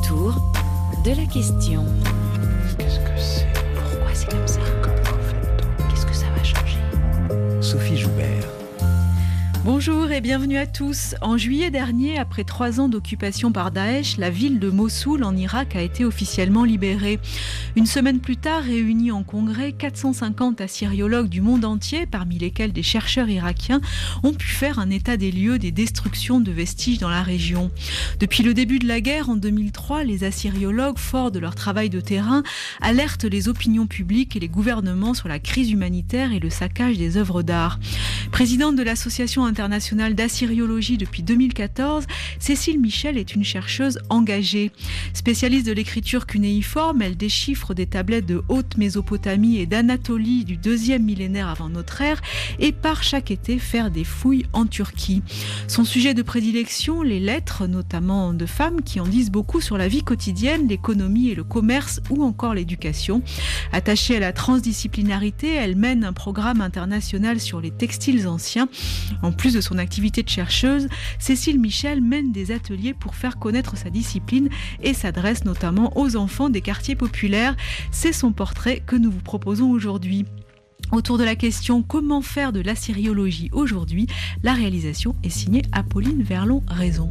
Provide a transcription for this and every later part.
Autour de la question. Qu'est-ce que c'est ? Pourquoi c'est comme ça ? Comment fait-on ? Qu'est-ce que ça va changer ? Sophie Joubert. Bonjour et bienvenue à tous. En juillet dernier, après 3 ans d'occupation par Daesh, la ville de Mossoul en Irak a été officiellement libérée. Une semaine plus tard, réunis en congrès, 450 assyriologues du monde entier, parmi lesquels des chercheurs irakiens, ont pu faire un état des lieux des destructions de vestiges dans la région. Depuis le début de la guerre, en 2003, les assyriologues, forts de leur travail de terrain, alertent les opinions publiques et les gouvernements sur la crise humanitaire et le saccage des œuvres d'art. Présidente de l'association internationale d'assyriologie depuis 2014, Cécile Michel est une chercheuse engagée. Spécialiste de l'écriture cunéiforme, elle déchiffre des tablettes de Haute-Mésopotamie et d'Anatolie du 2e millénaire avant notre ère et part chaque été faire des fouilles en Turquie. Son sujet de prédilection, les lettres, notamment de femmes qui en disent beaucoup sur la vie quotidienne, l'économie et le commerce ou encore l'éducation. Attachée à la transdisciplinarité, elle mène un programme international sur les textiles anciens. En plus de son activité de chercheuse, Cécile Michel mène des ateliers pour faire connaître sa discipline et s'adresse notamment aux enfants des quartiers populaires. C'est son portrait que nous vous proposons aujourd'hui. Autour de la question « Comment faire de l'assyriologie aujourd'hui ?», la réalisation est signée Apolline Verlon-Raison.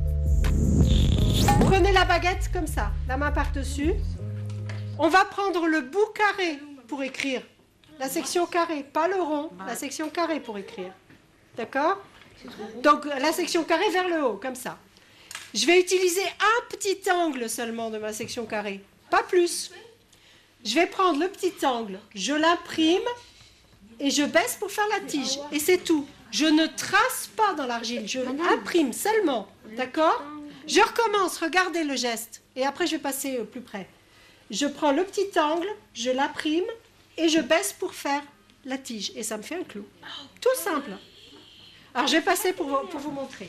Vous prenez la baguette comme ça, la main par-dessus. On va prendre le bout carré pour écrire. La section carrée, pas le rond, la section carrée pour écrire. D'accord ? Donc la section carrée vers le haut, comme ça. Je vais utiliser un petit angle seulement de ma section carrée, pas plus. Je vais prendre le petit angle, je l'imprime et je baisse pour faire la tige. Et c'est tout. Je ne trace pas dans l'argile, je imprime seulement. D'accord ? Je recommence, regardez le geste. Et après je vais passer plus près. Je prends le petit angle, je l'imprime et je baisse pour faire la tige. Et ça me fait un clou. Tout simple. Alors je vais passer pour vous montrer.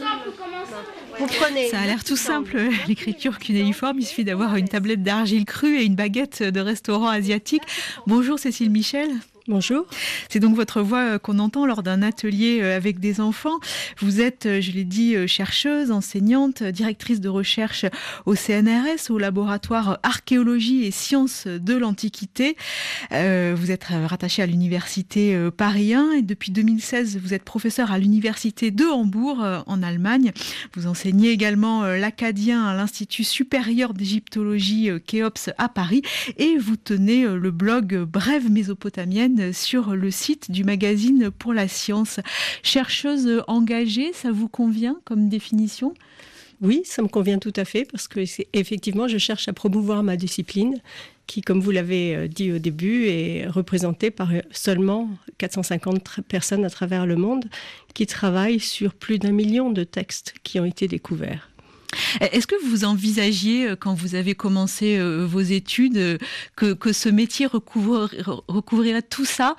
Vous prenez. Ça a l'air tout simple, l'écriture cunéiforme. Il suffit d'avoir une tablette d'argile crue et une baguette de restaurant asiatique. Bonjour Cécile Michel. Bonjour. C'est donc votre voix qu'on entend lors d'un atelier avec des enfants. Vous êtes, je l'ai dit, chercheuse, enseignante, directrice de recherche au CNRS, au laboratoire Archéologie et Sciences de l'Antiquité. Vous êtes rattachée à l'université Paris 1 et depuis 2016, vous êtes professeure à l'université de Hambourg en Allemagne. Vous enseignez également l'acadien à l'Institut supérieur d'égyptologie Khéops à Paris et vous tenez le blog Brève Mésopotamienne sur le site du magazine Pour la Science. Chercheuse engagée, ça vous convient comme définition ? Oui, ça me convient tout à fait parce que effectivement, je cherche à promouvoir ma discipline qui, comme vous l'avez dit au début, est représentée par seulement 450 personnes à travers le monde qui travaillent sur plus d'1 million de textes qui ont été découverts. Est-ce que vous envisagiez, quand vous avez commencé vos études, que ce métier recouvrirait tout ça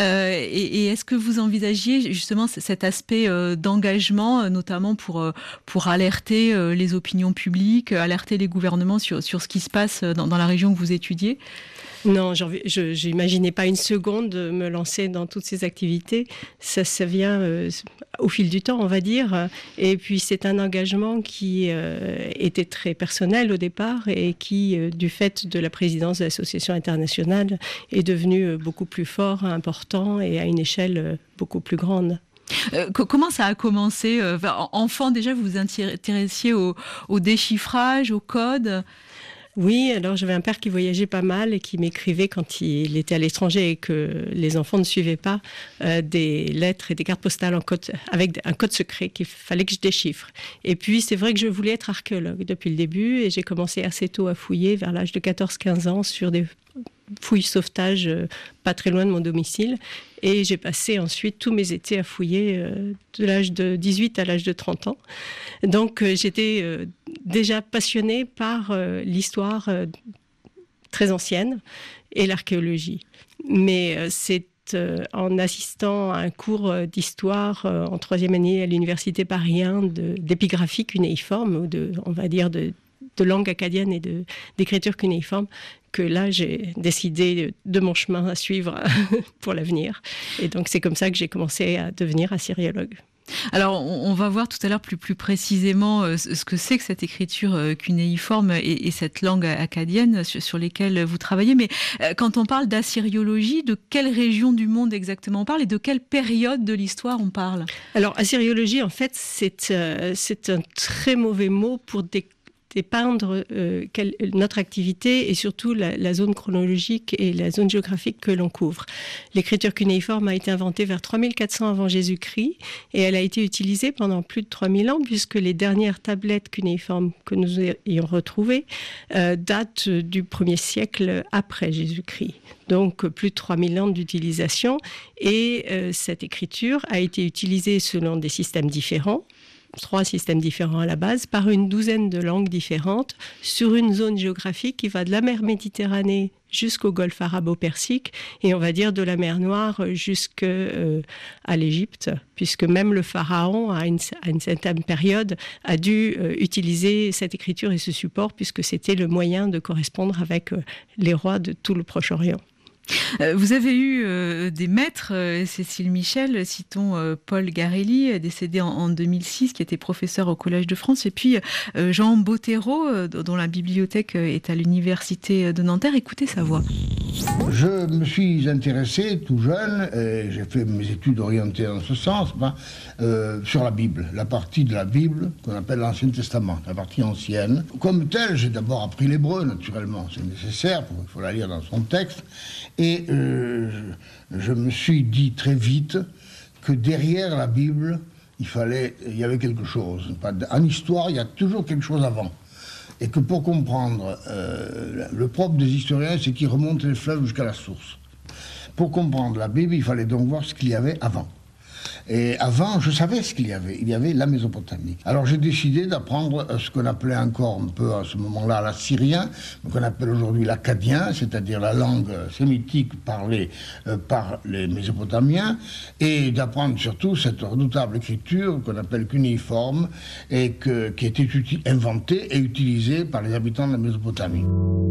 et est-ce que vous envisagiez justement cet aspect d'engagement, notamment pour alerter les opinions publiques, alerter les gouvernements sur ce qui se passe dans la région que vous étudiez ? Non, je n'imaginais pas une seconde me lancer dans toutes ces activités. Ça vient au fil du temps, on va dire. Et puis, c'est un engagement qui était très personnel au départ et qui, du fait de la présidence de l'association internationale, est devenu beaucoup plus fort, important et à une échelle beaucoup plus grande. Comment ça a commencé ? Enfant, déjà, vous vous intéressiez au déchiffrage, au code ? Oui, alors j'avais un père qui voyageait pas mal et qui m'écrivait quand il était à l'étranger et que les enfants ne suivaient pas des lettres et des cartes postales avec un code secret qu'il fallait que je déchiffre. Et puis c'est vrai que je voulais être archéologue depuis le début et j'ai commencé assez tôt à fouiller vers l'âge de 14-15 ans sur des fouilles sauvetage pas très loin de mon domicile. Et j'ai passé ensuite tous mes étés à fouiller de l'âge de 18 à l'âge de 30 ans. Donc j'étais déjà passionnée par l'histoire très ancienne et l'archéologie. Mais c'est en assistant à un cours d'histoire en 3e année à l'université Paris 1 d'épigraphie cunéiforme, ou on va dire de langue acadienne et d'écriture cunéiforme, que là, j'ai décidé de mon chemin à suivre pour l'avenir. Et donc, c'est comme ça que j'ai commencé à devenir assyriologue. Alors, on va voir tout à l'heure plus précisément ce que c'est que cette écriture cunéiforme et cette langue akkadienne sur lesquelles vous travaillez. Mais quand on parle d'assyriologie, de quelle région du monde exactement on parle et de quelle période de l'histoire on parle? Alors, assyriologie, en fait, c'est un très mauvais mot pour dépeindre notre activité et surtout la zone chronologique et la zone géographique que l'on couvre. L'écriture cunéiforme a été inventée vers 3400 avant Jésus-Christ et elle a été utilisée pendant plus de 3000 ans puisque les dernières tablettes cunéiformes que nous ayons retrouvées datent du 1er siècle après Jésus-Christ. Donc plus de 3000 ans d'utilisation et cette écriture a été utilisée selon des systèmes différents. 3 systèmes différents à la base, par une douzaine de langues différentes, sur une zone géographique qui va de la mer Méditerranée jusqu'au golfe arabo-persique, et on va dire de la mer Noire jusqu'à l'Égypte, puisque même le pharaon, à une certaine période, a dû utiliser cette écriture et ce support, puisque c'était le moyen de correspondre avec les rois de tout le Proche-Orient. Vous avez eu des maîtres, Cécile Michel, citons Paul Garelli, décédé en 2006, qui était professeur au Collège de France, et puis Jean Bottero, dont la bibliothèque est à l'Université de Nanterre. Écoutez sa voix. Je me suis intéressé tout jeune, et j'ai fait mes études orientées dans ce sens, sur la Bible, la partie de la Bible qu'on appelle l'Ancien Testament, la partie ancienne. Comme tel, j'ai d'abord appris l'hébreu, naturellement, c'est nécessaire, il faut la lire dans son texte. Et je me suis dit très vite que derrière la Bible, il y avait quelque chose. En histoire, il y a toujours quelque chose avant. Et que pour comprendre, le propre des historiens, c'est qu'ils remontent les fleuves jusqu'à la source. Pour comprendre la Bible, il fallait donc voir ce qu'il y avait avant. Et avant, je savais ce qu'il y avait. Il y avait la Mésopotamie. Alors j'ai décidé d'apprendre ce qu'on appelait encore un peu à ce moment-là l'assyrien, qu'on appelle aujourd'hui l'akkadien, c'est-à-dire la langue sémitique parlée par les Mésopotamiens, et d'apprendre surtout cette redoutable écriture qu'on appelle cunéiforme, et qui a été inventée et utilisée par les habitants de la Mésopotamie.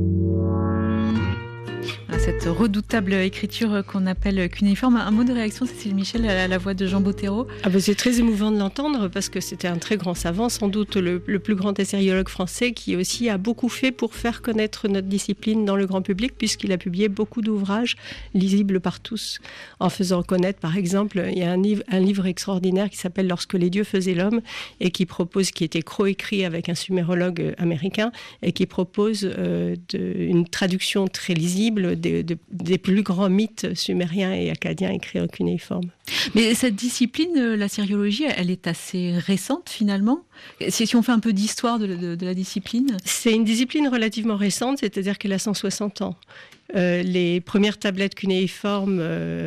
Cette redoutable écriture qu'on appelle cunéiforme. Un mot de réaction, Cécile Michel, à la voix de Jean Bottero? C'est très émouvant de l'entendre parce que c'était un très grand savant, sans doute le plus grand assyriologue français qui aussi a beaucoup fait pour faire connaître notre discipline dans le grand public puisqu'il a publié beaucoup d'ouvrages lisibles par tous. En faisant connaître, par exemple, il y a un livre extraordinaire qui s'appelle « Lorsque les dieux faisaient l'homme » et qui était coécrit avec un sumérologue américain et qui propose une traduction très lisible des plus grands mythes sumériens et akkadiens écrits en cunéiforme. Mais cette discipline, l'assyriologie, elle est assez récente finalement. Si on fait un peu d'histoire de la discipline. C'est une discipline relativement récente, c'est-à-dire qu'elle a 160 ans. Les premières tablettes cunéiformes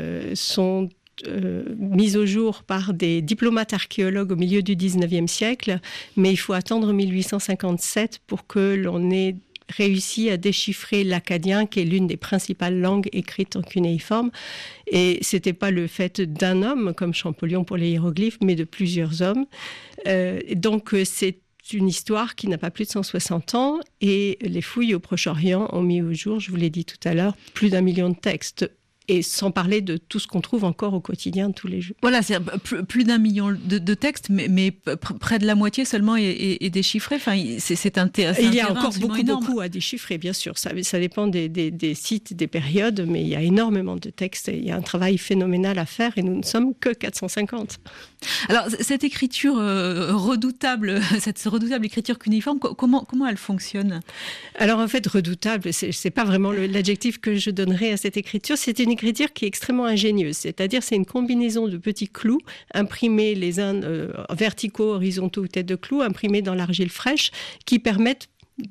sont mises au jour par des diplomates archéologues au milieu du 19e siècle, mais il faut attendre 1857 pour que l'on ait réussi à déchiffrer l'akkadien, qui est l'une des principales langues écrites en cunéiforme. Et ce n'était pas le fait d'un homme, comme Champollion pour les hiéroglyphes, mais de plusieurs hommes. Donc c'est une histoire qui n'a pas plus de 160 ans, et les fouilles au Proche-Orient ont mis au jour, je vous l'ai dit tout à l'heure, plus d'1 million de textes. Et sans parler de tout ce qu'on trouve encore au quotidien tous les jours. Voilà, c'est plus d'1 million de textes, mais près de la moitié seulement est déchiffré. Enfin, c'est un terrain. Il y a encore beaucoup à déchiffrer, bien sûr. Ça dépend des sites, des périodes, mais il y a énormément de textes. Et il y a un travail phénoménal à faire et nous ne sommes que 450. Alors, cette écriture redoutable, cette redoutable écriture cunéiforme, comment elle fonctionne? Alors, en fait, redoutable, c'est pas vraiment l'adjectif que je donnerais à cette écriture. C'est une écriture qui est extrêmement ingénieuse. C'est-à-dire, c'est une combinaison de petits clous imprimés les uns verticaux, horizontaux ou têtes de clous, imprimés dans l'argile fraîche, qui permettent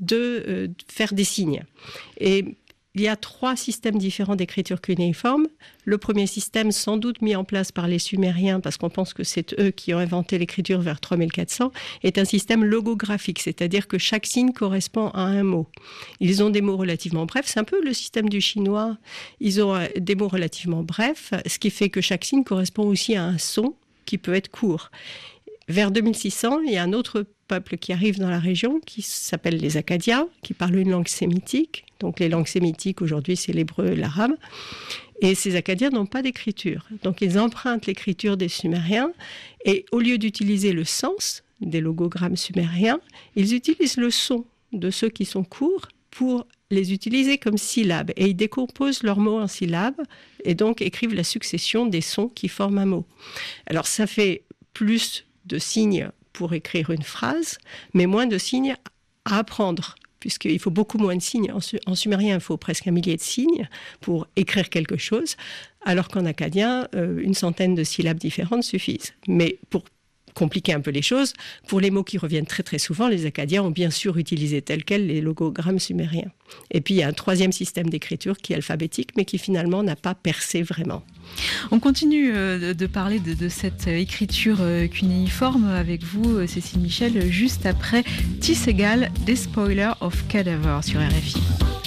de faire des signes. Et il y a 3 systèmes différents d'écriture cunéiforme. Le premier système, sans doute mis en place par les Sumériens, parce qu'on pense que c'est eux qui ont inventé l'écriture vers 3400, est un système logographique, c'est-à-dire que chaque signe correspond à un mot. Ils ont des mots relativement brefs, c'est un peu le système du chinois. Ils ont des mots relativement brefs, ce qui fait que chaque signe correspond aussi à un son qui peut être court. Vers 2600, il y a un autre peuple qui arrive dans la région, qui s'appelle les Akkadiens, qui parlent une langue sémitique. Donc les langues sémitiques, aujourd'hui, c'est l'hébreu et l'arabe. Et ces Acadiens n'ont pas d'écriture. Donc ils empruntent l'écriture des Sumériens et au lieu d'utiliser le sens des logogrammes sumériens, ils utilisent le son de ceux qui sont courts pour les utiliser comme syllabes. Et ils décomposent leurs mots en syllabes et donc écrivent la succession des sons qui forment un mot. Alors ça fait plus de signes pour écrire une phrase, mais moins de signes à apprendre, puisqu'il faut beaucoup moins de signes. En sumérien, il faut presque 1 millier de signes pour écrire quelque chose, alors qu'en acadien, 100 de syllabes différentes suffisent. Mais pour compliquer un peu les choses, pour les mots qui reviennent très très souvent, les Acadiens ont bien sûr utilisé tels quels les logogrammes sumériens. Et puis il y a un troisième système d'écriture qui est alphabétique, mais qui finalement n'a pas percé vraiment. On continue de parler de cette écriture cunéiforme avec vous, Cécile Michel, juste après Tisségal, Despoiler of Cadaver sur RFI.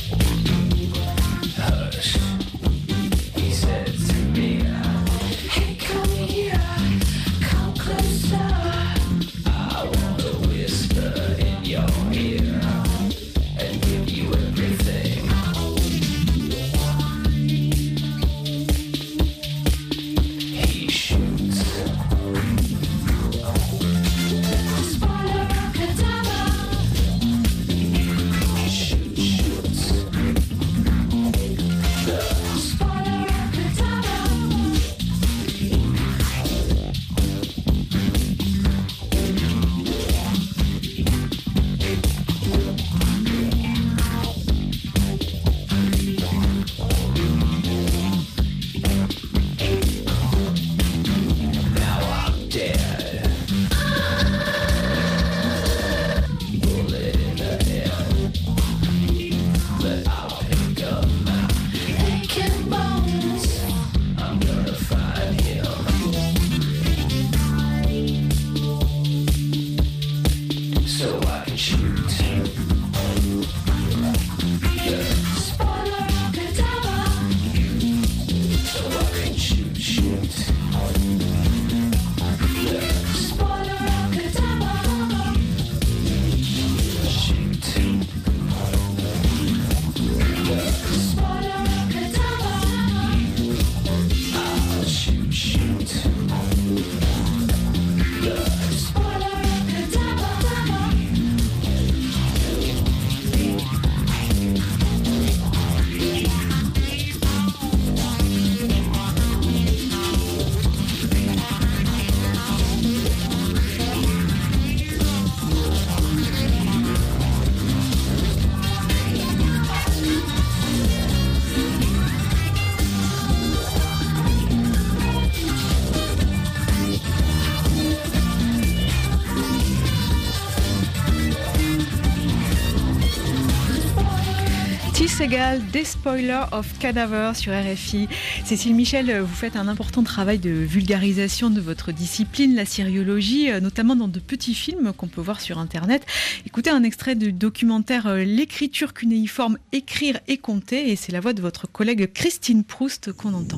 Tisségal, Despoiler of Cadaver sur RFI. Cécile Michel, vous faites un important travail de vulgarisation de votre discipline, la syriologie, notamment dans de petits films qu'on peut voir sur Internet. Écoutez un extrait du documentaire L'écriture cunéiforme, écrire et compter, et c'est la voix de votre collègue Christine Proust qu'on entend.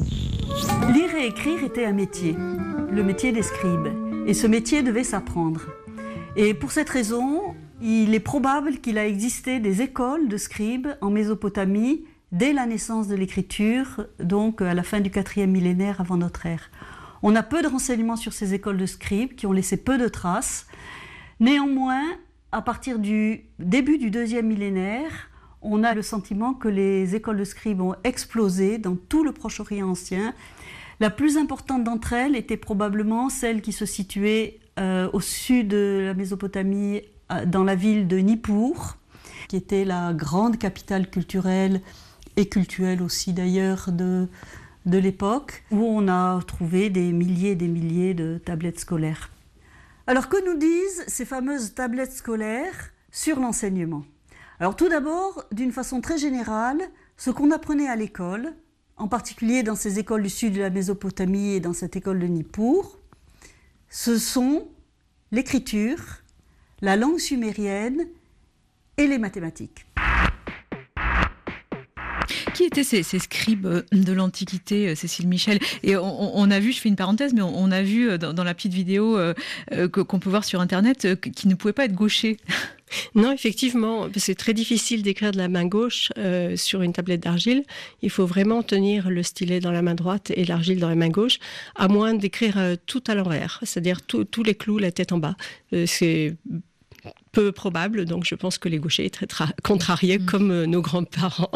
Lire et écrire était un métier, le métier des scribes, et ce métier devait s'apprendre. Et pour cette raison, il est probable qu'il a existé des écoles de scribes en Mésopotamie dès la naissance de l'écriture, donc à la fin du 4e millénaire avant notre ère. On a peu de renseignements sur ces écoles de scribes qui ont laissé peu de traces. Néanmoins, à partir du début du 2e millénaire, on a le sentiment que les écoles de scribes ont explosé dans tout le Proche-Orient ancien. La plus importante d'entre elles était probablement celle qui se situait au sud de la Mésopotamie, dans la ville de Nippur, qui était la grande capitale culturelle et cultuelle aussi d'ailleurs de l'époque, où on a trouvé des milliers et des milliers de tablettes scolaires. Alors que nous disent ces fameuses tablettes scolaires sur l'enseignement ? Alors tout d'abord, d'une façon très générale, ce qu'on apprenait à l'école, en particulier dans ces écoles du sud de la Mésopotamie et dans cette école de Nippur, ce sont l'écriture, la langue sumérienne et les mathématiques. Qui étaient ces scribes de l'Antiquité, Cécile Michel? Et on a vu, je fais une parenthèse, mais on a vu dans la petite vidéo qu'on peut voir sur Internet qu'ils ne pouvaient pas être gauchers. Non, effectivement, c'est très difficile d'écrire de la main gauche sur une tablette d'argile. Il faut vraiment tenir le stylet dans la main droite et l'argile dans la main gauche, à moins d'écrire tout à l'envers, c'est-à-dire tous les clous, la tête en bas. C'est peu probable, donc je pense que les gauchers étaient très contrariés comme nos grands-parents.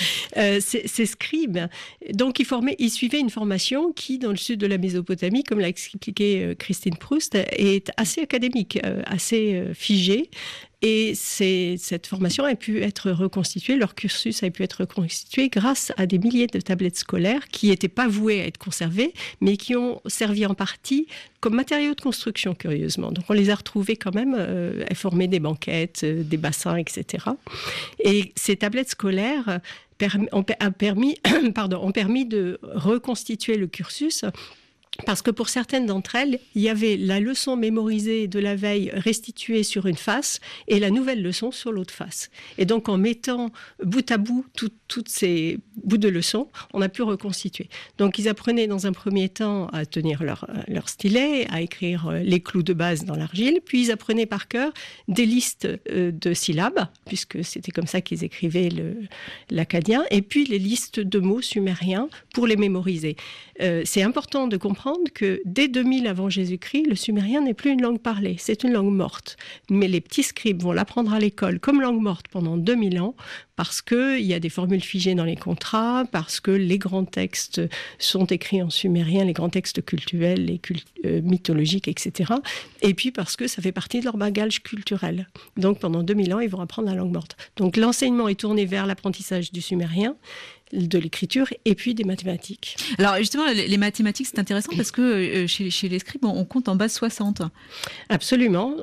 Ces scribes, donc ils suivaient une formation qui, dans le sud de la Mésopotamie, comme l'a expliqué Christine Proust, est assez académique, assez figée. Et cette formation a pu être reconstituée, leur cursus a pu être reconstitué grâce à des milliers de tablettes scolaires qui n'étaient pas vouées à être conservées, mais qui ont servi en partie comme matériaux de construction, curieusement. Donc on les a retrouvées quand même, elles formaient des banquettes, des bassins, etc. Et ces tablettes scolaires ont permis de reconstituer le cursus. Parce que pour certaines d'entre elles, il y avait la leçon mémorisée de la veille restituée sur une face et la nouvelle leçon sur l'autre face. Et donc en mettant bout à bout toutes ces bouts de leçons, on a pu reconstituer. Donc ils apprenaient dans un premier temps à tenir leur stylet, à écrire les clous de base dans l'argile, puis ils apprenaient par cœur des listes de syllabes, puisque c'était comme ça qu'ils écrivaient l'akkadien, et puis les listes de mots sumériens pour les mémoriser. C'est important de comprendre que dès 2000 avant Jésus-Christ, le sumérien n'est plus une langue parlée, c'est une langue morte. Mais les petits scribes vont l'apprendre à l'école comme langue morte pendant 2000 ans, parce qu'il y a des formules figées dans les contrats, parce que les grands textes sont écrits en sumérien, les grands textes cultuels, mythologiques, etc. Et puis parce que ça fait partie de leur bagage culturel. Donc pendant 2000 ans, ils vont apprendre la langue morte. Donc l'enseignement est tourné vers l'apprentissage du sumérien, de l'écriture et puis des mathématiques. Alors justement, les mathématiques, c'est intéressant parce que chez les scribes, on compte en base 60. Absolument.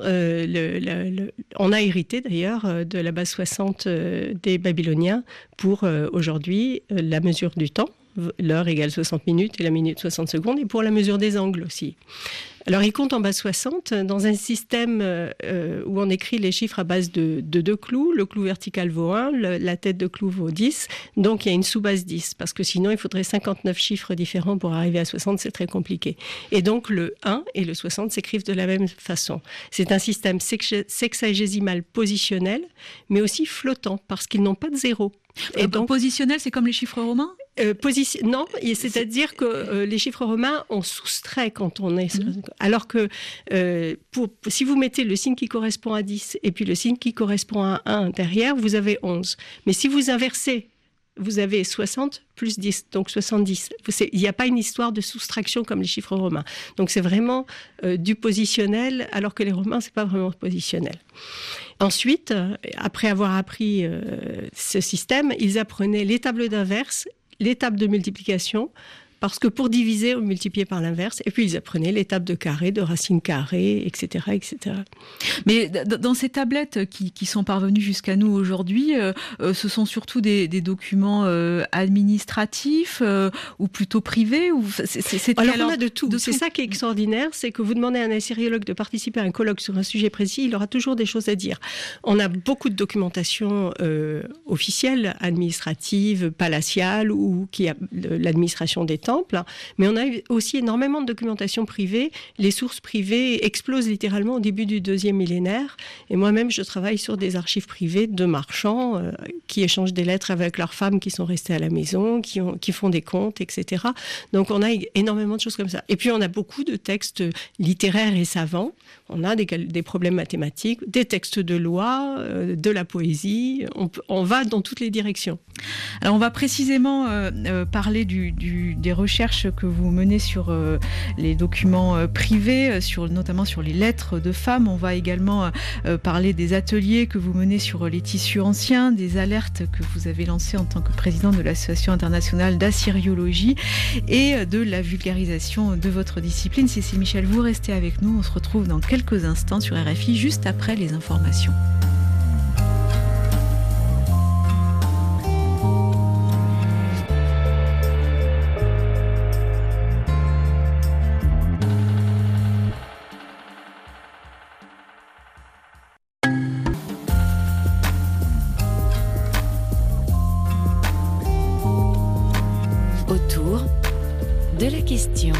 On a hérité d'ailleurs de la base 60 des Babyloniens pour aujourd'hui la mesure du temps. L'heure égale 60 minutes et la minute 60 secondes, et pour la mesure des angles aussi. Alors, ils comptent en base 60 dans un système où on écrit les chiffres à base de 2 clous. Le clou vertical vaut 1, la tête de clou vaut 10. Donc, il y a une sous-base 10, parce que sinon, il faudrait 59 chiffres différents pour arriver à 60, c'est très compliqué. Et donc, le 1 et le 60 s'écrivent de la même façon. C'est un système sexagésimal positionnel, mais aussi flottant, parce qu'ils n'ont pas de zéro. Et donc, positionnel, c'est comme les chiffres romains ? Non, c'est-à-dire que les chiffres romains, on soustrait quand on est... Alors que si vous mettez le signe qui correspond à 10 et puis le signe qui correspond à 1 derrière, vous avez 11. Mais si vous inversez, vous avez 60 plus 10, donc 70. Il n'y a pas une histoire de soustraction comme les chiffres romains. Donc c'est vraiment du positionnel, alors que les romains, ce n'est pas vraiment positionnel. Ensuite, après avoir appris ce système, ils apprenaient les tables d'inverse, les tables de multiplication, parce que pour diviser, on multipliait par l'inverse. Et puis, ils apprenaient les tables de carré, de racines carrées, etc., etc. Mais dans ces tablettes qui sont parvenues jusqu'à nous aujourd'hui, ce sont surtout des documents administratifs ou plutôt privés ou Alors, on a de tout. C'est ça qui est extraordinaire, c'est que vous demandez à un assyriologue de participer à un colloque sur un sujet précis, il aura toujours des choses à dire. On a beaucoup de documentation officielle, administrative, palatiale, ou qui a l'administration des temples, mais on a aussi énormément de documentation privée. Les sources privées explosent littéralement au début du 2e millénaire. Et moi-même, je travaille sur des archives privées de marchands qui échangent des lettres avec leurs femmes qui sont restées à la maison, qui font des comptes, etc. Donc, on a énormément de choses comme ça. Et puis, on a beaucoup de textes littéraires et savants. On a des problèmes mathématiques, des textes de loi, de la poésie. On va dans toutes les directions. Alors, on va précisément parler des recherches que vous menez sur les documents privés, notamment sur les lettres de femmes. On va également parler des ateliers que vous menez sur les tissus anciens, des alertes que vous avez lancées en tant que président de l'Association internationale d'assyriologie et de la vulgarisation de votre discipline. Cécile Michel, vous restez avec nous. On se retrouve dans quelques instants sur RFI, juste après les informations. De la question.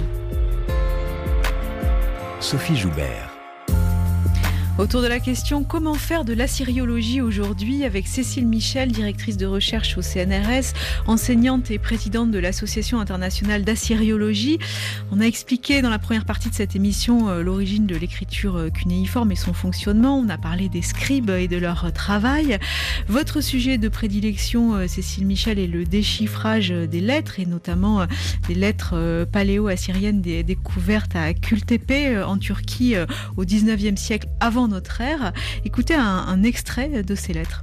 Sophie Joubert. Autour de la question, comment faire de l'assyriologie aujourd'hui, avec Cécile Michel, directrice de recherche au CNRS, enseignante et présidente de l'Association internationale d'assyriologie. On a expliqué dans la première partie de cette émission l'origine de l'écriture cunéiforme et son fonctionnement. On a parlé des scribes et de leur travail. Votre sujet de prédilection, Cécile Michel, est le déchiffrage des lettres, et notamment des lettres paléo-assyriennes découvertes à Kültepe en Turquie au 19e siècle avant notre ère. Écoutez un extrait de ces lettres.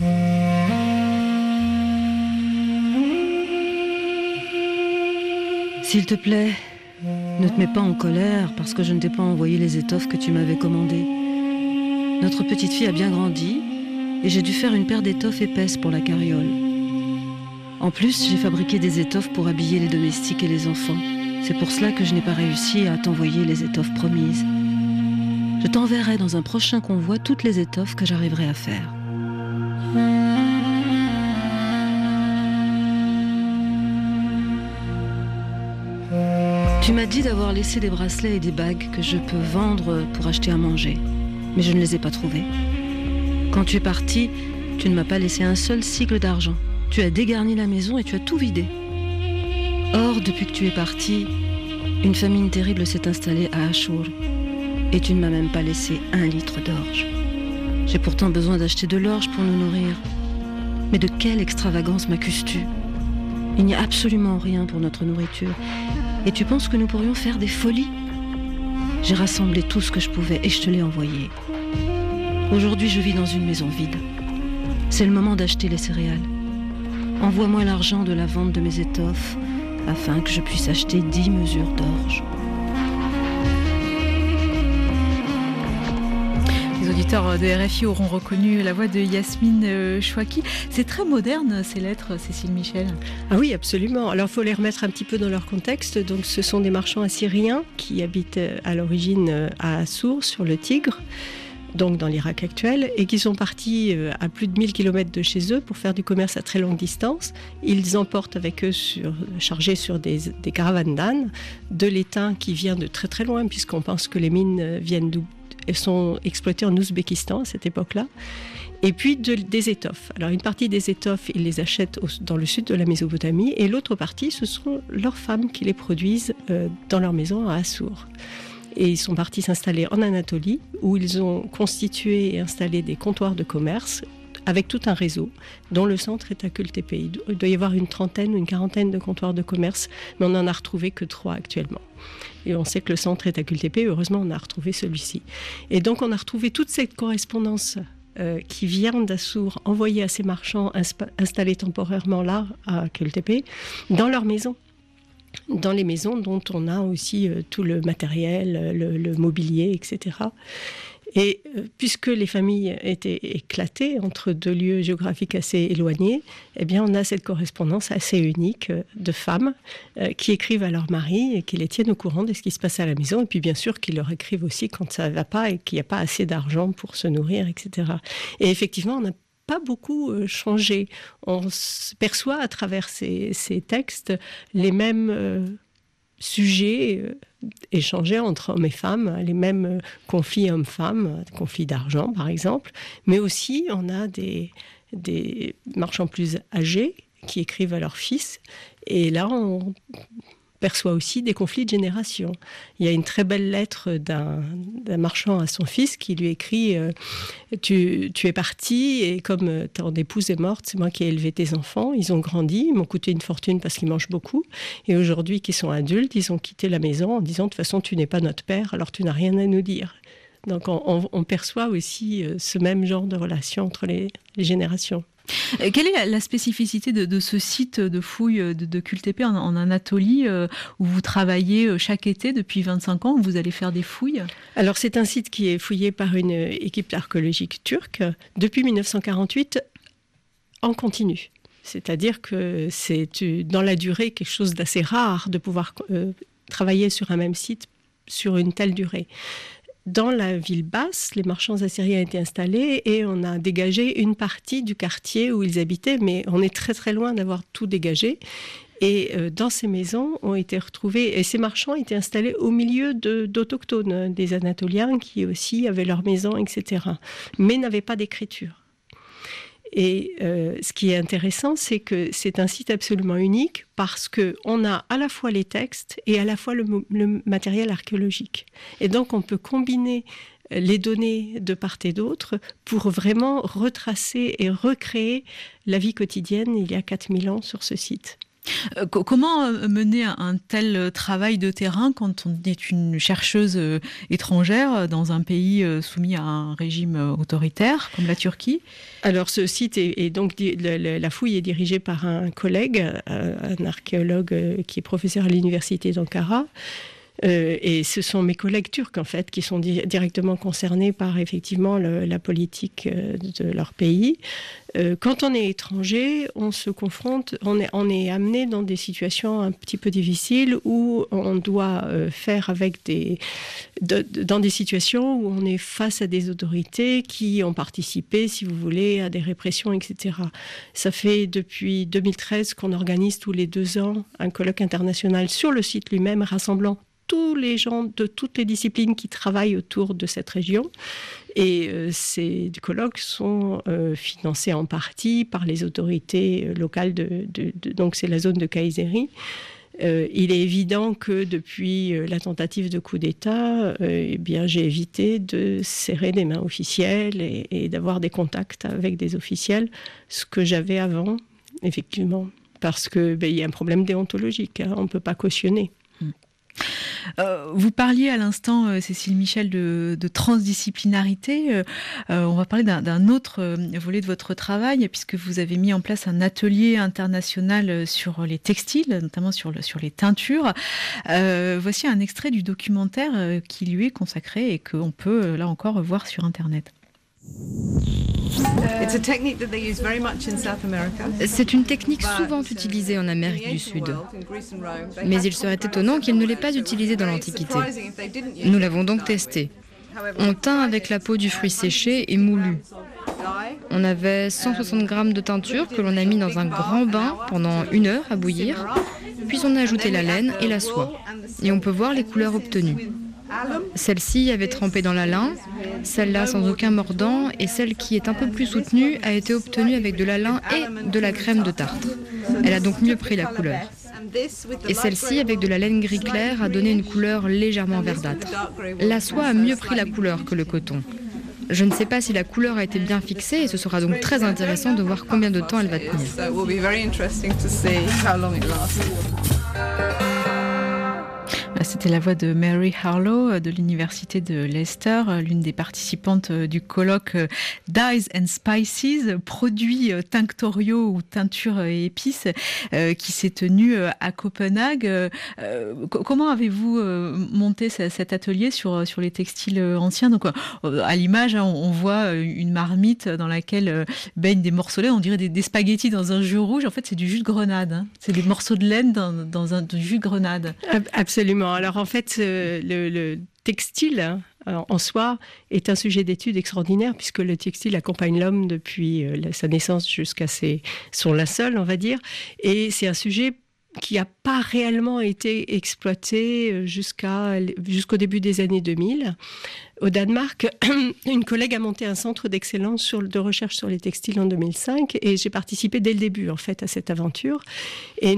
S'il te plaît, ne te mets pas en colère parce que je ne t'ai pas envoyé les étoffes que tu m'avais commandées. Notre petite fille a bien grandi et j'ai dû faire une paire d'étoffes épaisses pour la carriole. En plus, j'ai fabriqué des étoffes pour habiller les domestiques et les enfants. C'est pour cela que je n'ai pas réussi à t'envoyer les étoffes promises. Je t'enverrai dans un prochain convoi toutes les étoffes que j'arriverai à faire. Tu m'as dit d'avoir laissé des bracelets et des bagues que je peux vendre pour acheter à manger, mais je ne les ai pas trouvés. Quand tu es parti, tu ne m'as pas laissé un seul sigle d'argent. Tu as dégarni la maison et tu as tout vidé. Or, depuis que tu es parti, une famine terrible s'est installée à Achour. Et tu ne m'as même pas laissé 1 litre d'orge. J'ai pourtant besoin d'acheter de l'orge pour nous nourrir. Mais de quelle extravagance m'accuses-tu ? Il n'y a absolument rien pour notre nourriture. Et tu penses que nous pourrions faire des folies ? J'ai rassemblé tout ce que je pouvais et je te l'ai envoyé. Aujourd'hui, je vis dans une maison vide. C'est le moment d'acheter les céréales. Envoie-moi l'argent de la vente de mes étoffes afin que je puisse acheter 10 mesures d'orge. Les auditeurs de RFI auront reconnu la voix de Yasmine Chouaki. C'est très moderne, ces lettres, Cécile Michel. Ah oui, absolument. Alors, il faut les remettre un petit peu dans leur contexte. Donc, ce sont des marchands assyriens qui habitent à l'origine à Assour, sur le Tigre, donc dans l'Irak actuel, et qui sont partis à plus de 1000 km de chez eux pour faire du commerce à très longue distance. Ils emportent avec eux, chargés sur des caravanes d'ânes, de l'étain qui vient de très très loin, puisqu'on pense que les mines elles sont exploitées en Ouzbékistan à cette époque-là. Et puis des étoffes. Alors une partie des étoffes, ils les achètent dans le sud de la Mésopotamie, et l'autre partie, ce sont leurs femmes qui les produisent dans leur maison à Assour. Et ils sont partis s'installer en Anatolie, où ils ont constitué et installé des comptoirs de commerce avec tout un réseau, dont le centre est à Kültepe. Il doit y avoir une 30aine ou une 40aine de comptoirs de commerce, mais on n'en a retrouvé que 3 actuellement. Et on sait que le centre est à Kültepe, heureusement on a retrouvé celui-ci. Et donc on a retrouvé toute cette correspondance qui vient d'Assour, envoyée à ces marchands installés temporairement là, à Kültepe, dans leur maison. Dans les maisons dont on a aussi tout le matériel, le mobilier, etc. Et puisque les familles étaient éclatées entre 2 lieux géographiques assez éloignés, eh bien on a cette correspondance assez unique de femmes qui écrivent à leur mari et qui les tiennent au courant de ce qui se passe à la maison, et puis bien sûr qui leur écrivent aussi quand ça ne va pas et qu'il n'y a pas assez d'argent pour se nourrir, etc. Et effectivement, on n'a pas beaucoup changé. On perçoit à travers ces textes les mêmes sujets échangés entre hommes et femmes, les mêmes conflits hommes-femmes, conflits d'argent par exemple, mais aussi on a des marchands plus âgés qui écrivent à leurs fils, et là on perçoit aussi des conflits de génération. Il y a une très belle lettre d'un marchand à son fils qui lui écrit tu es parti et comme ton épouse est morte, c'est moi qui ai élevé tes enfants, ils ont grandi, ils m'ont coûté une fortune parce qu'ils mangent beaucoup, et aujourd'hui qu'ils sont adultes, ils ont quitté la maison en disant de toute façon tu n'es pas notre père, alors tu n'as rien à nous dire. Donc on perçoit aussi ce même genre de relation entre les générations. Quelle est la spécificité de ce site de fouilles de Kültepe en Anatolie, où vous travaillez chaque été depuis 25 ans, où vous allez faire des fouilles ? Alors c'est un site qui est fouillé par une équipe archéologique turque depuis 1948 en continu. C'est-à-dire que c'est dans la durée quelque chose d'assez rare de pouvoir travailler sur un même site sur une telle durée. Dans la ville basse, les marchands assyriens étaient installés et on a dégagé une partie du quartier où ils habitaient, mais on est très très loin d'avoir tout dégagé. Et dans ces maisons ont été retrouvés, et ces marchands étaient installés au milieu d'autochtones, des Anatoliens qui aussi avaient leur maison, etc., mais n'avaient pas d'écriture. Et ce qui est intéressant, c'est que c'est un site absolument unique parce qu'on a à la fois les textes et à la fois le matériel archéologique. Et donc on peut combiner les données de part et d'autre pour vraiment retracer et recréer la vie quotidienne il y a 4000 ans sur ce site. Comment mener un tel travail de terrain quand on est une chercheuse étrangère dans un pays soumis à un régime autoritaire comme la Turquie ? Alors ce site est donc la fouille est dirigée par un collègue, un archéologue qui est professeur à l'université d'Ankara. Et ce sont mes collègues turcs en fait qui sont directement concernés par effectivement la politique de leur pays. Quand on est étranger, on se confronte, on est amené dans des situations un petit peu difficiles où on doit faire avec dans des situations où on est face à des autorités qui ont participé, si vous voulez, à des répressions, etc. Ça fait depuis 2013 qu'on organise tous les 2 ans un colloque international sur le site lui-même rassemblant tous les gens de toutes les disciplines qui travaillent autour de cette région. Et ces colloques sont financés en partie par les autorités locales, donc c'est la zone de Kayseri. Il est évident que depuis la tentative de coup d'État, j'ai évité de serrer des mains officielles et d'avoir des contacts avec des officiels, ce que j'avais avant, effectivement, parce qu'il y a un problème déontologique, on ne peut pas cautionner. Vous parliez à l'instant, Cécile Michel, de transdisciplinarité. On va parler d'un autre volet de votre travail, puisque vous avez mis en place un atelier international sur les textiles, notamment sur les teintures. Voici un extrait du documentaire qui lui est consacré et qu'on peut, là encore, voir sur Internet. C'est une technique souvent utilisée en Amérique du Sud, mais il serait étonnant qu'il ne l'ait pas utilisée dans l'Antiquité. Nous l'avons donc testé. On teint avec la peau du fruit séché et moulu. On avait 160 grammes de teinture que l'on a mis dans un grand bain pendant 1 heure à bouillir, puis on a ajouté la laine et la soie. Et on peut voir les couleurs obtenues. Celle-ci avait trempé dans la lin, celle-là sans aucun mordant, et celle qui est un peu plus soutenue a été obtenue avec de la lin et de la crème de tartre. Elle a donc mieux pris la couleur. Et celle-ci, avec de la laine gris clair, a donné une couleur légèrement verdâtre. La soie a mieux pris la couleur que le coton. Je ne sais pas si la couleur a été bien fixée et ce sera donc très intéressant de voir combien de temps elle va tenir. C'était la voix de Mary Harlow de l'université de Leicester, l'une des participantes du colloque Dyes and Spices, produits tinctoriaux ou teintures et épices, qui s'est tenu à Copenhague. Comment avez-vous monté cet atelier sur les textiles anciens ? Donc, à l'image, on voit une marmite dans laquelle baignent des morceaux de laine. On dirait des spaghettis dans un jus rouge. En fait, c'est du jus de grenade. Du morceaux de laine dans du jus de grenade. Absolument. Alors en fait, le textile en soi est un sujet d'étude extraordinaire puisque le textile accompagne l'homme depuis sa naissance jusqu'à son linceul, on va dire. Et c'est un sujet qui n'a pas réellement été exploité jusqu'au début des années 2000. Au Danemark, une collègue a monté un centre d'excellence de recherche sur les textiles en 2005 et j'ai participé dès le début en fait à cette aventure. Et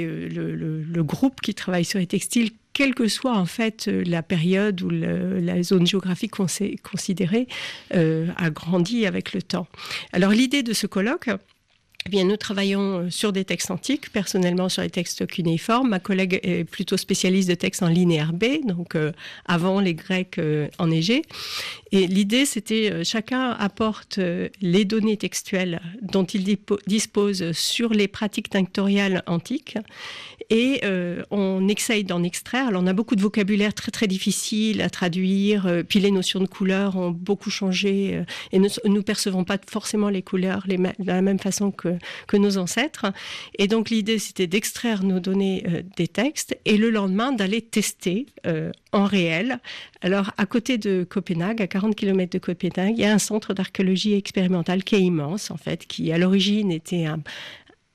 le groupe qui travaille sur les textiles, quelle que soit en fait la période ou la zone géographique considérée, a grandi avec le temps. Alors l'idée de ce colloque, eh bien, nous travaillons sur des textes antiques, personnellement sur les textes cunéiformes. Ma collègue est plutôt spécialiste de textes en linéaire B, donc avant les Grecs enneigés. Et l'idée, c'était chacun apporte les données textuelles dont il dispose sur les pratiques tinctoriales antiques et on essaye d'en extraire. Alors, on a beaucoup de vocabulaire très, très difficile à traduire, puis les notions de couleurs ont beaucoup changé et nous percevons pas forcément les couleurs de la même façon que nos ancêtres. Et donc, l'idée, c'était d'extraire nos données des textes et le lendemain, d'aller tester en réel. Alors, à côté de Copenhague, à 40 km de Copenhague, il y a un centre d'archéologie expérimentale qui est immense, en fait, qui, à l'origine, était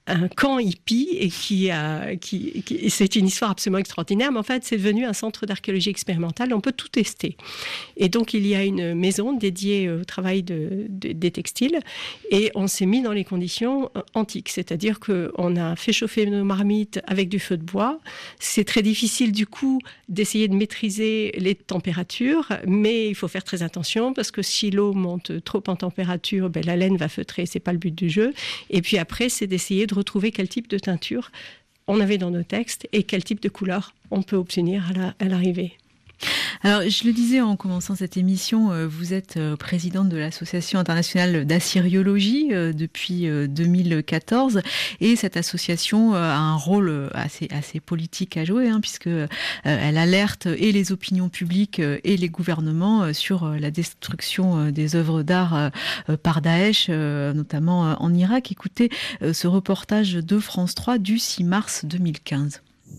un camp hippie et c'est une histoire absolument extraordinaire, mais en fait c'est devenu un centre d'archéologie expérimentale, on peut tout tester. Et donc il y a une maison dédiée au travail des textiles et on s'est mis dans les conditions antiques, c'est-à-dire qu'on a fait chauffer nos marmites avec du feu de bois. C'est très difficile du coup d'essayer de maîtriser les températures, mais il faut faire très attention parce que si l'eau monte trop en température, la laine va feutrer, c'est pas le but du jeu. Et puis après c'est d'essayer de retrouver quel type de teinture on avait dans nos textes et quel type de couleur on peut obtenir à l'arrivée. Alors, je le disais en commençant cette émission, vous êtes présidente de l'Association internationale d'assyriologie depuis 2014 et cette association a un rôle assez politique à jouer puisque elle alerte et les opinions publiques et les gouvernements sur la destruction des œuvres d'art par Daesh, notamment en Irak. Écoutez ce reportage de France 3 du 6 mars 2015.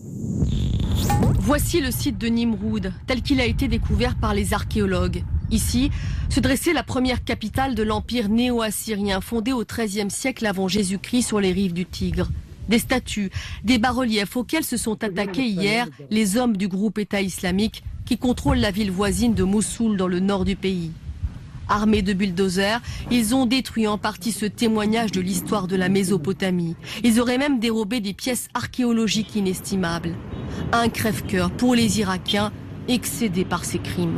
Voici le site de Nimroud, tel qu'il a été découvert par les archéologues. Ici, se dressait la première capitale de l'empire néo-assyrien, fondé au XIIIe siècle avant Jésus-Christ sur les rives du Tigre. Des statues, des bas-reliefs auxquels se sont attaqués hier les hommes du groupe État islamique qui contrôle la ville voisine de Mossoul dans le nord du pays. Armés de bulldozers, ils ont détruit en partie ce témoignage de l'histoire de la Mésopotamie. Ils auraient même dérobé des pièces archéologiques inestimables. Un crève-cœur pour les Irakiens, excédés par ces crimes.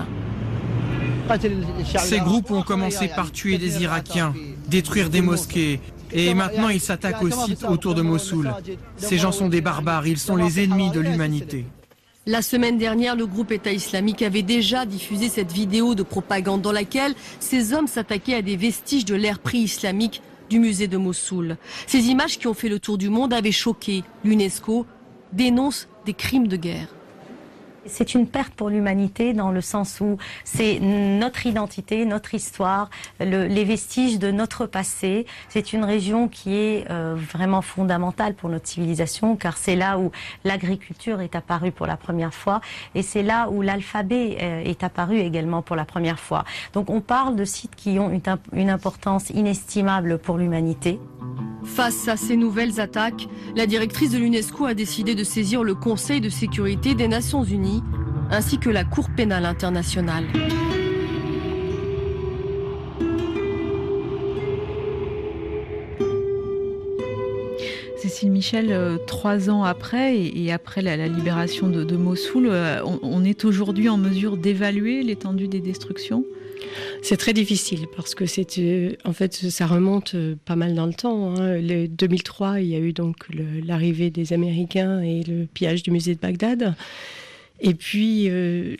Ces groupes ont commencé par tuer des Irakiens, détruire des mosquées, et maintenant ils s'attaquent aux sites autour de Mossoul. Ces gens sont des barbares, ils sont les ennemis de l'humanité. La semaine dernière, le groupe État islamique avait déjà diffusé cette vidéo de propagande dans laquelle ces hommes s'attaquaient à des vestiges de l'ère pré-islamique du musée de Mossoul. Ces images qui ont fait le tour du monde avaient choqué. L'UNESCO dénonce des crimes de guerre. C'est une perte pour l'humanité dans le sens où c'est notre identité, notre histoire, les vestiges de notre passé. C'est une région qui est vraiment fondamentale pour notre civilisation car c'est là où l'agriculture est apparue pour la première fois et c'est là où l'alphabet est apparu également pour la première fois. Donc on parle de sites qui ont une importance inestimable pour l'humanité. Face à ces nouvelles attaques, la directrice de l'UNESCO a décidé de saisir le Conseil de sécurité des Nations Unies ainsi que la Cour pénale internationale. Cécile Michel, 3 ans après et après la libération de Mossoul, on est aujourd'hui en mesure d'évaluer l'étendue des destructions ? C'est très difficile parce que en fait, ça remonte pas mal dans le temps. Le 2003, il y a eu donc l'arrivée des Américains et le pillage du musée de Bagdad. Et puis,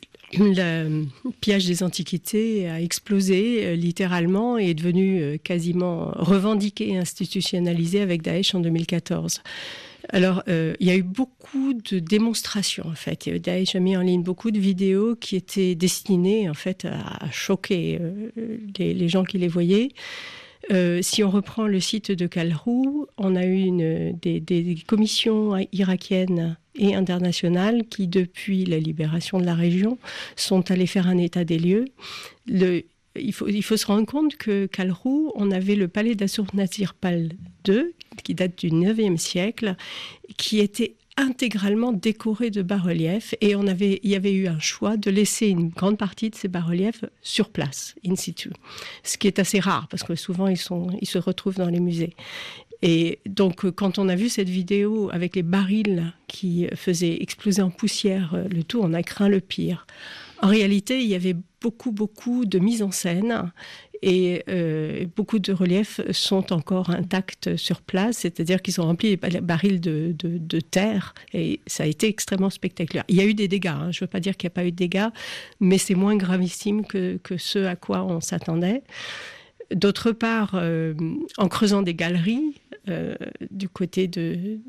le pillage des antiquités a explosé littéralement et est devenu quasiment revendiqué et institutionnalisé avec Daesh en 2014. Alors, il y a eu beaucoup de démonstrations, en fait. Daesh a mis en ligne beaucoup de vidéos qui étaient destinées, en fait, à choquer les gens qui les voyaient. Si on reprend le site de Kalrou, on a eu des commissions irakiennes et internationales qui, depuis la libération de la région, sont allées faire un état des lieux. Il faut se rendre compte que Kalrou, on avait le palais d'Assur-Nasirpal II, qui date du 9e siècle, qui était intégralement décoré de bas-reliefs et il y avait eu un choix de laisser une grande partie de ces bas-reliefs sur place, in situ. Ce qui est assez rare parce que souvent ils se retrouvent dans les musées. Et donc quand on a vu cette vidéo avec les barils qui faisaient exploser en poussière le tout, on a craint le pire. En réalité, il y avait beaucoup de mise en scène et beaucoup de reliefs sont encore intacts sur place, c'est-à-dire qu'ils sont remplis les barils de terre et ça a été extrêmement spectaculaire. Il y a eu des dégâts, je ne veux pas dire qu'il n'y a pas eu de dégâts, mais c'est moins gravissime que ce à quoi on s'attendait. D'autre part, en creusant des galeries du côté de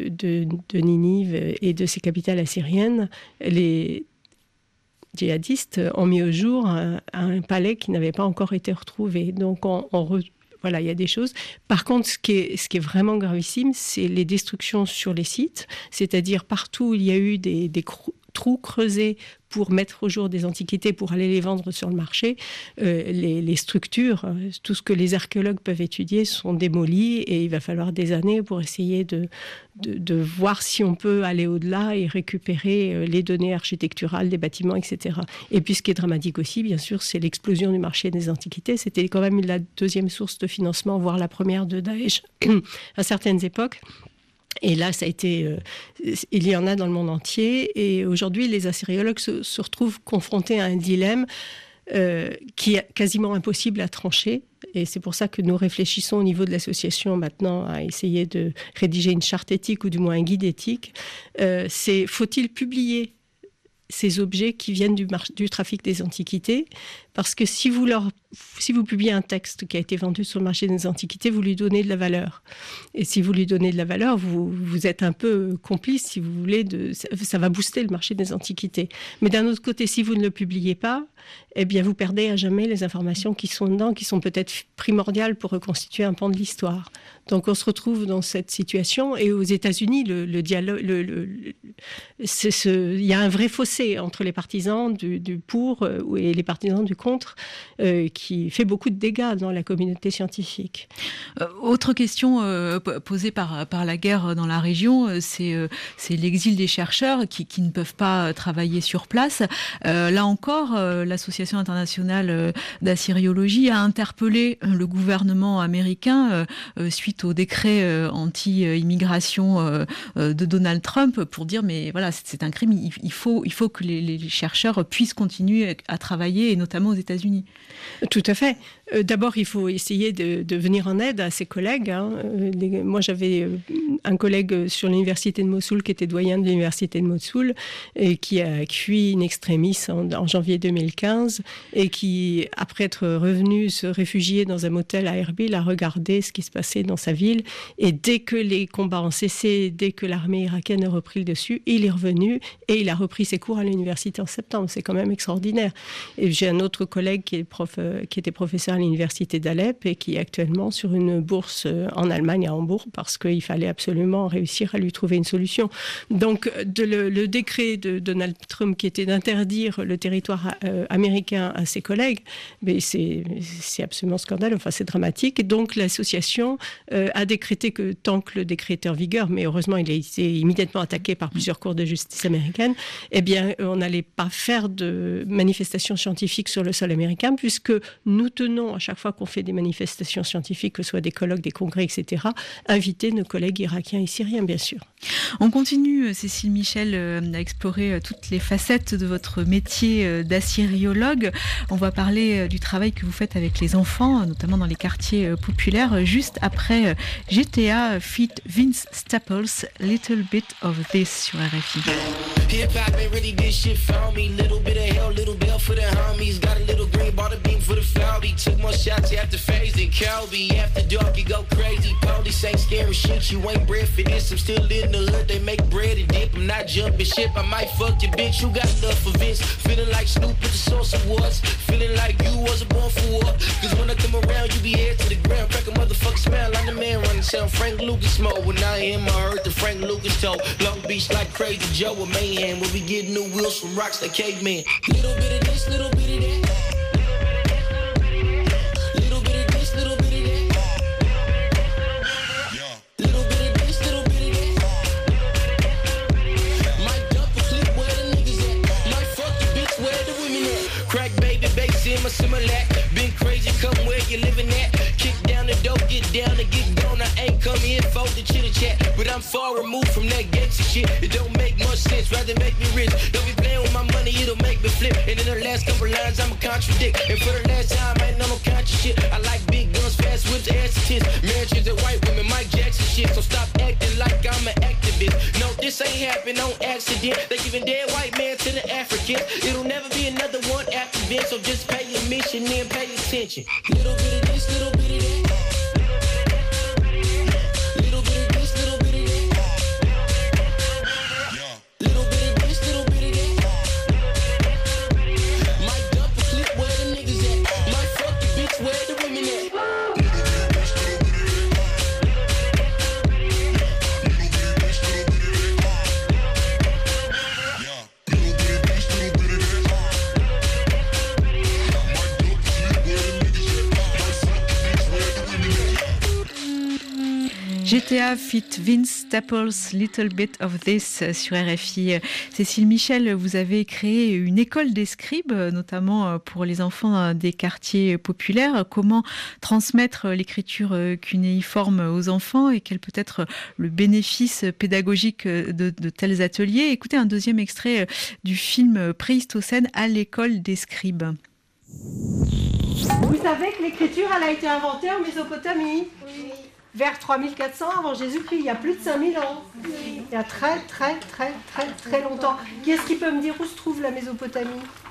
Ninive et de ses capitales assyriennes, les djihadistes ont mis au jour un palais qui n'avait pas encore été retrouvé. Donc, voilà, il y a des choses. Par contre, ce qui est vraiment gravissime, c'est les destructions sur les sites. C'est-à-dire, partout où il y a eu des trous creusés pour mettre au jour des antiquités, pour aller les vendre sur le marché, les structures, tout ce que les archéologues peuvent étudier sont démolies et il va falloir des années pour essayer de voir si on peut aller au-delà et récupérer les données architecturales des bâtiments, etc. Et puis ce qui est dramatique aussi, bien sûr, c'est l'explosion du marché des antiquités. C'était quand même la deuxième source de financement, voire la première de Daesh à certaines époques. Et là, ça a été, il y en a dans le monde entier. Et aujourd'hui, les assyriologues se retrouvent confrontés à un dilemme qui est quasiment impossible à trancher. Et c'est pour ça que nous réfléchissons au niveau de l'association maintenant à essayer de rédiger une charte éthique ou du moins un guide éthique. Faut-il publier ces objets qui viennent du trafic des antiquités? Parce que si vous publiez un texte qui a été vendu sur le marché des antiquités, vous lui donnez de la valeur. Et si vous lui donnez de la valeur, vous êtes un peu complice, si vous voulez, ça va booster le marché des antiquités. Mais d'un autre côté, si vous ne le publiez pas, eh bien, vous perdez à jamais les informations qui sont dedans, qui sont peut-être primordiales pour reconstituer un pan de l'histoire. Donc, on se retrouve dans cette situation. Et aux États-Unis, le dialogue, il y a un vrai fossé entre les partisans du pour et les partisans du contre, qui fait beaucoup de dégâts dans la communauté scientifique. Autre question posée par la guerre dans la région, c'est l'exil des chercheurs qui ne peuvent pas travailler sur place. Là encore, l'Association internationale d'assyriologie a interpellé le gouvernement américain suite au décret anti-immigration de Donald Trump pour dire mais voilà, c'est un crime, il faut que les chercheurs puissent continuer à travailler, et notamment aux États-Unis. Tout à fait. D'abord, il faut essayer de venir en aide à ses collègues. Moi, j'avais un collègue sur l'université de Mossoul qui était doyen de l'université de Mossoul et qui a fui in extremis en janvier 2015 et qui, après être revenu se réfugier dans un motel à Erbil, a regardé ce qui se passait dans sa ville. Et dès que les combats ont cessé, dès que l'armée irakienne a repris le dessus, il est revenu et il a repris ses cours à l'université en septembre. C'est quand même extraordinaire. Et j'ai un autre collègue qui était professeur à l'université d'Alep et qui est actuellement sur une bourse en Allemagne, à Hambourg, parce qu'il fallait absolument réussir à lui trouver une solution. Donc, le décret de Donald Trump qui était d'interdire le territoire américain à ses collègues, mais c'est absolument scandaleux, enfin c'est dramatique. Et donc, l'association a décrété que tant que le décret était en vigueur, mais heureusement il a été immédiatement attaqué par plusieurs cours de justice américaines, eh bien, on n'allait pas faire de manifestations scientifiques sur le sol américain, puisque nous tenons, à chaque fois qu'on fait des manifestations scientifiques, que ce soit des colloques, des congrès, etc., inviter nos collègues irakiens et syriens, bien sûr. On continue, Cécile Michel, à explorer toutes les facettes de votre métier d'assyriologue. On va parler du travail que vous faites avec les enfants, notamment dans les quartiers populaires, juste après GTA feat. Vince Staples, Little Bit of This sur RFI. Hip-hop ain't really this shit for me. Little bit of hell, little bell for the homies. Got a little green, bought a beam for the Faudi. Took more shots after phase than Calby. After dark, you go crazy. Police ain't scaring shit, you ain't bred for this. I'm still in the hood, they make bread and dip. I'm not jumping ship, I might fuck your bitch. You got love for Vince. Feeling like Snoop with the Source Awards. Feeling like you wasn't born for war. Cause when I come around, you be head to the ground. Crack a motherfucker smile like the man running sound. Frank Lucas mode. When I am, I heard the Frank Lucas told. Long Beach like Crazy Joe with Mayhem. We'll be getting new wheels from rocks like caveman. Little bit of this, little bit of that. Little bit of this, little bit of that. Little bit of this, little bit of that. Might dump a clip where the niggas at. Might fuck the bitch where the women at. Crack baby, bass in my Similac. Been crazy, come where you living at. Kick down the door, get down and get gone. I ain't come here for the chitter chat, but I'm far removed from that gangster shit. It don't make much sense, rather make me rich. Don't be playing with my money, it'll make me flip. And in the last couple lines, I'ma contradict. And for the last time, I ain't no conscious shit. I like big guns, fast whips, ass and tits. Marriages and white women, Mike Jackson shit. So stop acting like I'm an activist. No, this ain't happened on accident. They giving dead white man to the Africans. It'll never be another one after this. So just pay your mission and pay attention. Little bit of this, little bit of that. GTA fit Vince Staples, Little Bit of This sur RFI. Cécile Michel, vous avez créé une école des scribes, notamment pour les enfants des quartiers populaires. Comment transmettre l'écriture cunéiforme aux enfants et quel peut être le bénéfice pédagogique de tels ateliers? Écoutez un deuxième extrait du film Préistocène à l'école des scribes. Vous savez que l'écriture, elle a été inventée en Mésopotamie, vers 3400 avant Jésus-Christ, il y a plus de 5000 ans. Il y a très longtemps. Qui est-ce qui peut me dire où se trouve la Mésopotamie?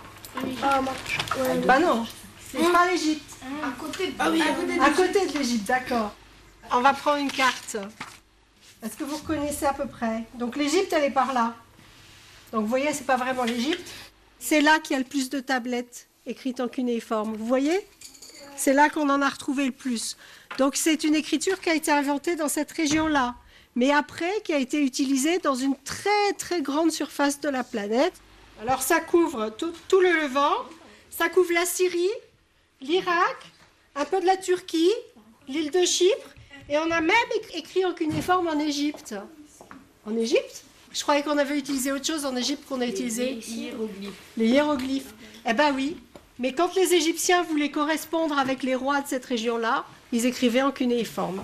Bah non, c'est pas l'Égypte. À côté de l'Égypte, d'accord. On va prendre une carte. Est-ce que vous reconnaissez à peu près? Donc l'Égypte, elle est par là. Donc vous voyez, c'est pas vraiment l'Égypte. C'est là qu'il y a le plus de tablettes écrites en cunéiforme. Vous voyez? C'est là qu'on en a retrouvé le plus. Donc c'est une écriture qui a été inventée dans cette région-là, mais après qui a été utilisée dans une très grande surface de la planète. Alors ça couvre tout le Levant, ça couvre la Syrie, l'Irak, un peu de la Turquie, l'île de Chypre, et on a même écrit en cunéiforme en Égypte. En Égypte? Je croyais qu'on avait utilisé autre chose en Égypte qu'on a utilisé. Les hiéroglyphes. Eh ben oui. Mais quand les Égyptiens voulaient correspondre avec les rois de cette région-là, ils écrivaient en cunéiforme.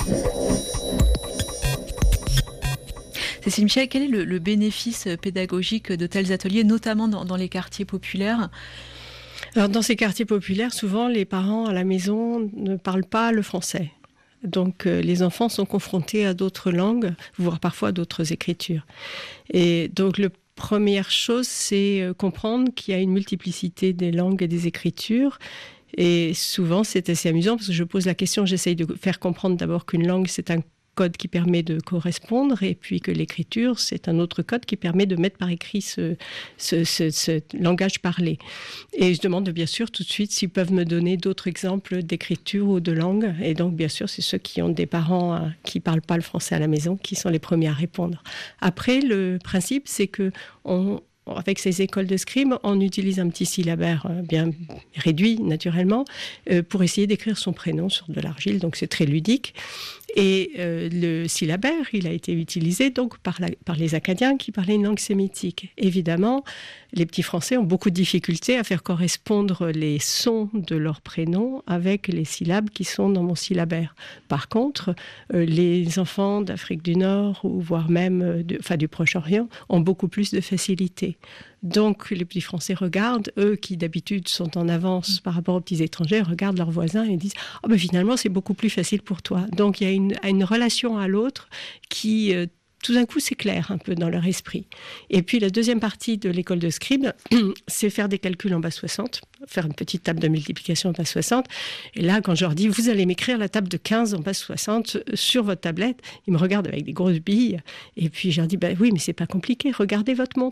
Cécile Michel, quel est le bénéfice pédagogique de tels ateliers, notamment dans les quartiers populaires? Alors, dans ces quartiers populaires, souvent, les parents à la maison ne parlent pas le français. Donc, les enfants sont confrontés à d'autres langues, voire parfois à d'autres écritures. Et donc, première chose, c'est comprendre qu'il y a une multiplicité des langues et des écritures. Et souvent, c'est assez amusant parce que je pose la question, j'essaye de faire comprendre d'abord qu'une langue, c'est un code qui permet de correspondre et puis que l'écriture, c'est un autre code qui permet de mettre par écrit ce langage parlé. Et je demande bien sûr tout de suite s'ils peuvent me donner d'autres exemples d'écriture ou de langue. Et donc, bien sûr, c'est ceux qui ont des parents qui ne parlent pas le français à la maison qui sont les premiers à répondre. Après, le principe, c'est que avec ces écoles de scribes, on utilise un petit syllabaire bien réduit, naturellement, pour essayer d'écrire son prénom sur de l'argile. Donc, c'est très ludique. Et le syllabaire, il a été utilisé donc par les Acadiens qui parlaient une langue sémitique. Évidemment, les petits Français ont beaucoup de difficultés à faire correspondre les sons de leur prénom avec les syllabes qui sont dans mon syllabaire. Par contre, les enfants d'Afrique du Nord, ou voire même du Proche-Orient, ont beaucoup plus de facilité. Donc, les petits Français regardent, eux qui d'habitude sont en avance par rapport aux petits étrangers, regardent leurs voisins et disent « Oh ben finalement, c'est beaucoup plus facile pour toi ». Donc, il y a une relation à l'autre qui, tout d'un coup, s'éclaire un peu dans leur esprit. Et puis, la deuxième partie de l'école de scribe, c'est faire des calculs en base 60, faire une petite table de multiplication en base 60. Et là, quand je leur dis « Vous allez m'écrire la table de 15 en base 60 sur votre tablette », ils me regardent avec des grosses billes. Et puis, je leur dis « Oui, mais c'est pas compliqué, regardez votre montre ».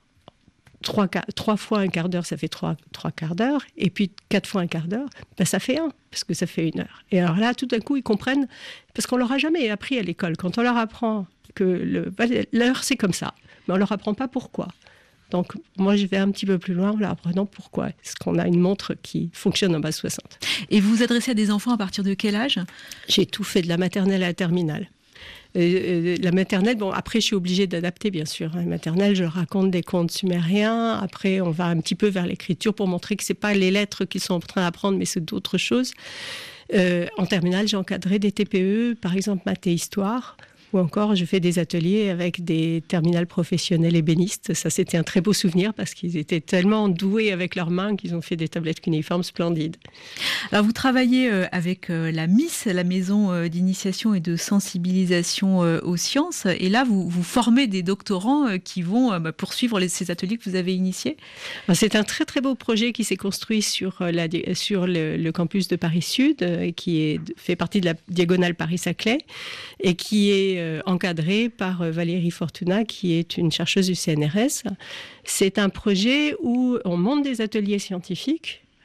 3 fois un quart d'heure, ça fait 3 quarts d'heure. Et puis 4 fois un quart d'heure, ça fait 1, parce que ça fait 1 heure. Et alors là, tout d'un coup, ils comprennent, parce qu'on leur a jamais appris à l'école. Quand on leur apprend que l'heure, c'est comme ça, mais on leur apprend pas pourquoi. Donc, moi, je vais un petit peu plus loin en leur apprenant pourquoi. Est-ce qu'on a une montre qui fonctionne en base 60. Et vous vous adressez à des enfants à partir de quel âge? J'ai tout fait de la maternelle à la terminale. La maternelle, après je suis obligée d'adapter bien sûr. La maternelle, je raconte des contes sumériens. Après, on va un petit peu vers l'écriture pour montrer que c'est pas les lettres qu'ils sont en train d'apprendre, mais c'est d'autres choses. En terminale, j'ai encadré des TPE, par exemple maths et histoire. Ou encore, je fais des ateliers avec des terminales professionnels ébénistes. Ça, c'était un très beau souvenir parce qu'ils étaient tellement doués avec leurs mains qu'ils ont fait des tablettes cunéiformes splendides. Alors, vous travaillez avec la MIS, la Maison d'initiation et de sensibilisation aux sciences. Et là, vous formez des doctorants qui vont poursuivre ces ateliers que vous avez initiés. C'est un très, très beau projet qui s'est construit sur le campus de Paris-Sud et qui fait partie de la diagonale Paris-Saclay et qui est encadré par Valérie Fortuna, qui est une chercheuse du CNRS. C'est un projet où on monte des ateliers scientifiques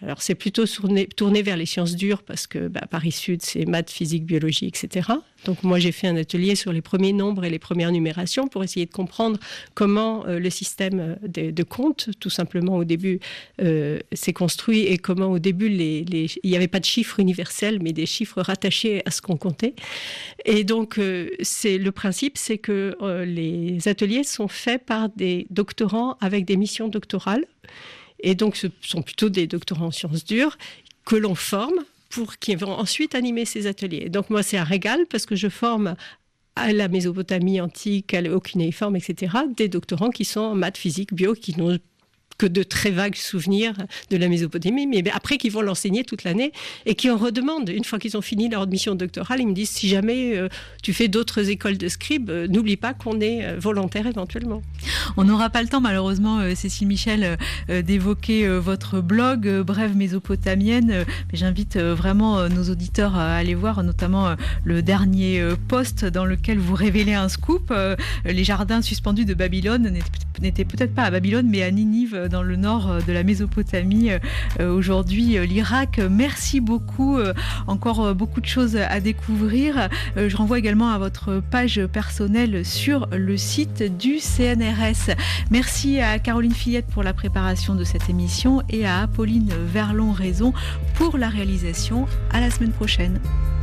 Alors c'est plutôt tourné vers les sciences dures parce que Paris Sud, c'est maths, physique, biologie, etc. Donc moi, j'ai fait un atelier sur les premiers nombres et les premières numérations pour essayer de comprendre comment le système de compte, tout simplement au début, s'est construit et comment au début, il n'y avait pas de chiffres universels, mais des chiffres rattachés à ce qu'on comptait. Et donc, le principe, c'est que les ateliers sont faits par des doctorants avec des missions doctorales. Et donc, ce sont plutôt des doctorants en sciences dures que l'on forme pour qui vont ensuite animer ces ateliers. Donc, moi, c'est un régal parce que je forme à la Mésopotamie antique, au cunéiforme, etc., des doctorants qui sont en maths, physique, bio, qui n'ont que de très vagues souvenirs de la Mésopotamie, mais après qui vont l'enseigner toute l'année et qui en redemandent. Une fois qu'ils ont fini leur mission doctorale, ils me disent, si jamais tu fais d'autres écoles de scribes, n'oublie pas qu'on est volontaire éventuellement. On n'aura pas le temps, malheureusement, Cécile Michel, d'évoquer votre blog Brève mésopotamienne, mais j'invite vraiment nos auditeurs à aller voir, notamment le dernier post dans lequel vous révélez un scoop. Les jardins suspendus de Babylone n'étaient peut-être pas à Babylone, mais à Ninive, dans le nord de la Mésopotamie, aujourd'hui l'Irak. Merci beaucoup, encore beaucoup de choses à découvrir. Je renvoie également à votre page personnelle sur le site du CNRS. Merci à Caroline Fillette pour la préparation de cette émission et à Apolline Verlon-Raison pour la réalisation. À la semaine prochaine.